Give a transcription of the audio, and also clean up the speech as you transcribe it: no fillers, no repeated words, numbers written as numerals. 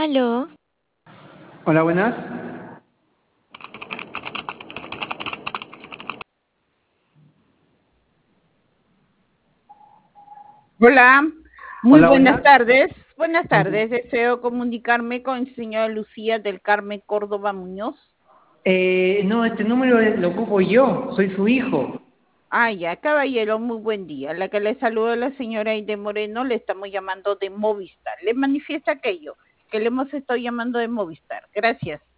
Aló, Hola, buenas. Hola, muy Hola, buenas buenas. tardes. Buenas Buen- tardes. Deseo comunicarme con señora Lucía del Carmen Córdoba Muñoz. no, este número lo ocupo yo, soy su hijo. Ah, ya, caballero, muy buen día. La que le saluda la señora Aide Moreno, le estamos llamando de Movistar. Le manifiesta aquello, que le hemos estado llamando de Movistar. Gracias.